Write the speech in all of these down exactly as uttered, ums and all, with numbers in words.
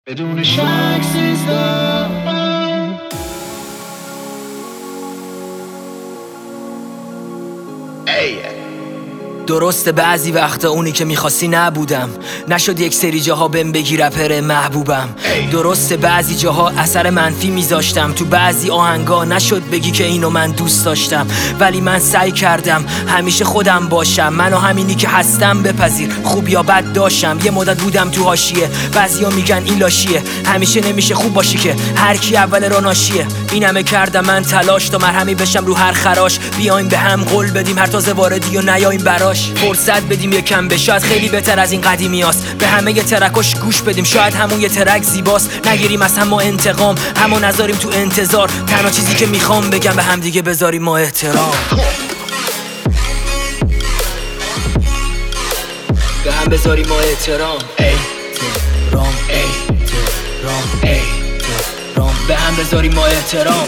بدون شک سیزده. درسته بعضی وقتا اونی که میخواستی نبودم، نشد یک سری جاها بهم بگی رپر محبوبم. درسته بعضی جاها اثر منفی میذاشتم، تو بعضی آهنگا نشد بگی که اینو من دوست داشتم، ولی من سعی کردم همیشه خودم باشم، منو همینی که هستم بپذیر، خوب یا بد داشتم. یه مدت بودم تو حاشیه، بعضیا میگن این لاشیه، همیشه نمیشه خوب باشی که هر کی اول را ناشیه. این همه کردم من تلاش تا مرهمی بشم رو هر خراش، بیایم به هم قول بدیم هر تازه واردی و نیایم براش، فرصت بدیم یکم به شاید خیلی بهتر از این قدیمیاست، به همه یه ترکاش گوش بدیم شاید همون یه ترک زیباست، نگیریم از هم ما انتقام، همو نذاریم تو انتظار، تنها چیزی که میخوام بگم به هم دیگه بذاریم ما احترام، به هم بذاریم ما احترام، احترام احترام احترام، به هم بذاریم ما احترام.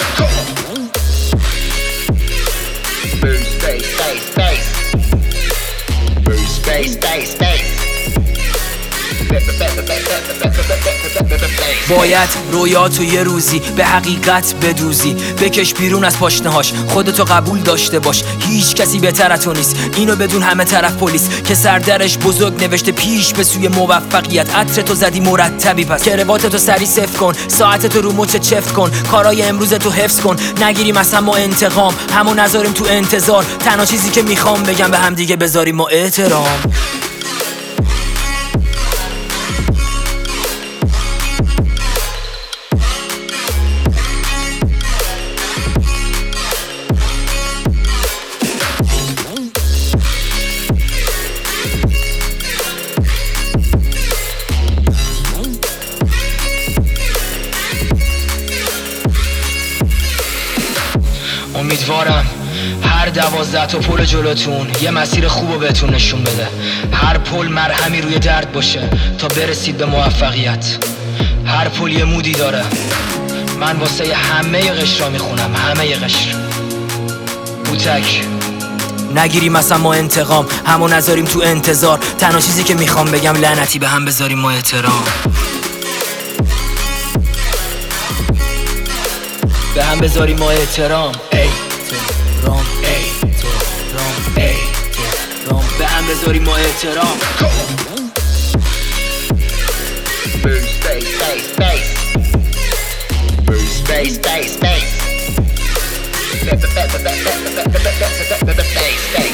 Space, space, space. باید رویاتو یه روزی به حقیقت بدوزی، بکش بیرون از پاشنهاش، خودتو قبول داشته باش، هیچ کسی بهتر از تو نیست، اینو بدون همه طرف پلیس که سردرش بزرگ نوشته پیش به سوی موفقیت، عطرتو زدی مرتبی پس کرواتتو سری صفر کن، ساعتتو رو مچ چفت کن، کارای امروزتو حفظ کن، نگیریم از هم ما انتقام، همو نذاریم تو انتظار، تنها چیزی که میخوام بگم به هم دیگه بذاریم ما احترام. امیدوارم هر دوازده تا پل جلوتون یه مسیر خوبو بهتون نشون بده، هر پل مرهمی روی درد باشه تا برسید به موفقیت، هر پل یه مودی داره، من واسه همه قشرا میخونم، همه قشر بوتک. نگیریم اصلا ما انتقام، همو نذاریم تو انتظار، تنها چیزی که میخوام بگم لعنتی به هم بذاریم ما احترام، به هم بذاریم ما احترام، احترام احترام احترام، به هم بذاریم ما احترام. Space, space, space. Space, space, space. Space, space.